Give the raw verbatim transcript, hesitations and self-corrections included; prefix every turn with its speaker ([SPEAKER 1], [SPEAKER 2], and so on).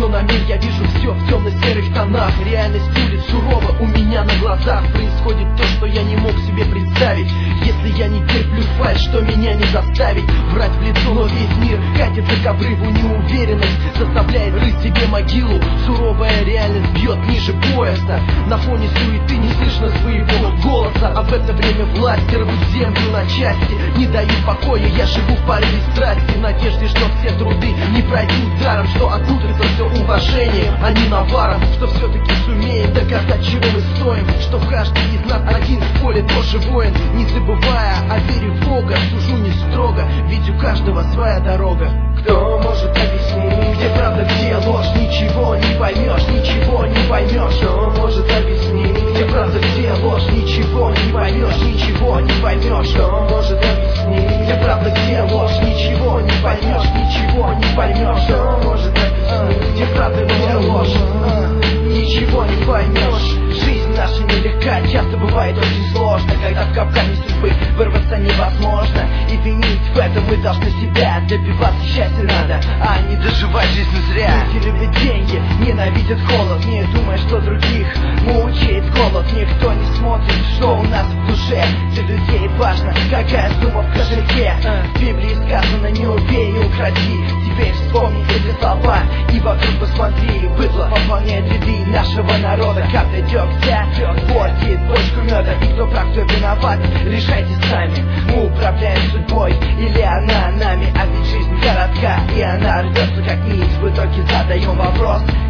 [SPEAKER 1] Но на миг я вижу все в темно-серых тонах. Реальность улиц сурова у меня на глазах. Происходит то, что я не мог себе представить. Если я не терплю фальшь, что меня не заставить врать в лицо, но весь мир катится к обрыву. Неуверенность заставляет рыть себе могилу. Суровая реальность бьет ниже пояса. На фоне суеты не слышно своего голоса. А в это время власти рвут землю на части. Не дают покоя, я живу в порыве страсти, в надежде, что все труды не пройдут даром, что окупится все уважением, а не наваром, что все-таки сумеем доказать, чего мы стоим, что каждый из нас один в поле тоже воин. Не забывая о вере в Бога, сужу не строго, ведь у каждого своя дорога.
[SPEAKER 2] Кто может объяснить,
[SPEAKER 1] где правда, где ложь? Ничего не поймешь, ничего не поймешь.
[SPEAKER 2] Кто может объяснить,
[SPEAKER 1] где правда, где ложь? Ничего не поймешь, ничего не поймешь.
[SPEAKER 2] Кто может объяснить,
[SPEAKER 1] где правда, где ложь? Ничего не поймешь, ничего не поймешь.
[SPEAKER 2] Кто может объяснить,
[SPEAKER 1] где правда, где ложь? Ничего не поймешь. Жизнь наша нелегка, часто бывает очень сложно, когда в капкане судьбы вырваться невозможно. И винить в этом мы должны себя. Добиваться счастья надо, а не доживать жизнь зря. Люди любят деньги, ненавидят холод, не думая, что других мучает голод. Никто не смотрит, что у нас в душе. Для людей важно, какая сумма в кошельке. В Библии сказано: не убей, не укради. Теперь вспомни эти слова и вокруг посмотри. Быдло пополняет ряды нашего народа. Каждый дегтя портит бочку меда. И кто прав, кто виноват, решайте сами. Мы управляем судьбой или она нами. А ведь жизнь коротка, и она рвется как нить. В итоге задаем вопрос: